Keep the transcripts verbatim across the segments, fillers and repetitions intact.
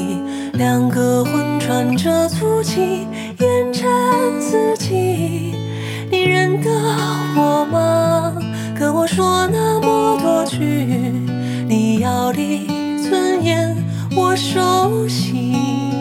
里，两个魂穿着足迹，烟尘四季。你认得我吗？跟我说那么多句，你要的尊严我熟悉。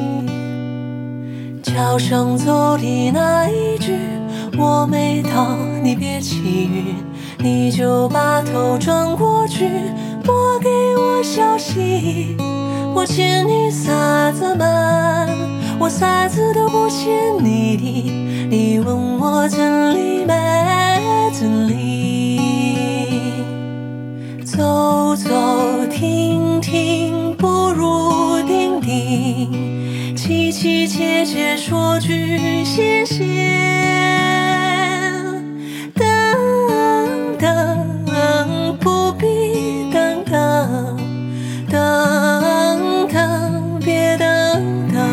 桥上走的那一句，我没到，你别起晕，你就把头转过去，拨给我消息。我欠你啥子嘛？我啥子都不欠你的，你问我真理没真理？走走停停，不如定定，凄凄切切说句谢谢。等等，不必等等，等等，别等等。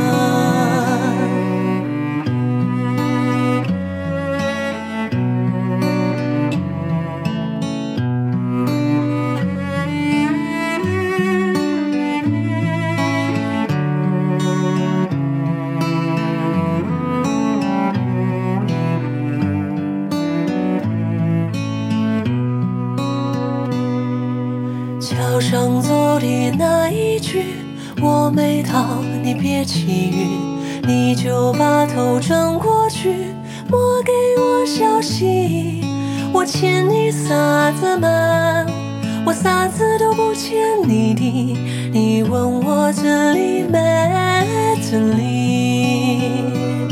桥上走的那一句，我没逃，你别起晕，你就把头转过去，莫给我消息。我欠你啥子嘛？我啥子都不欠你的，你问我这里没真理？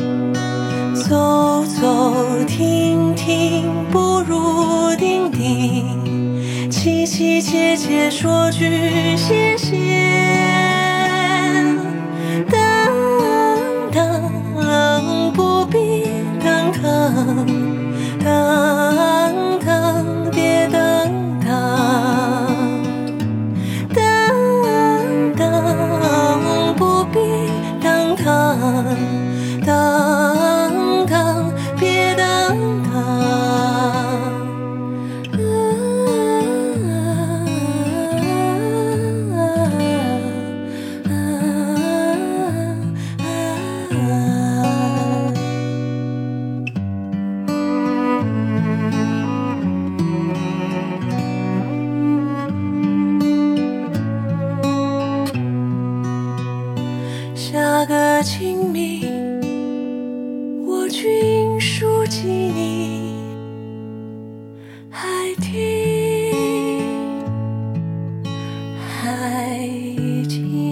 走走停停，不如定定，凄凄切切说句谢谢。等等，不必等等，等等，别等等，等等，不必等等，等等，别等等。下个清明，我去印书记你，还听，还听。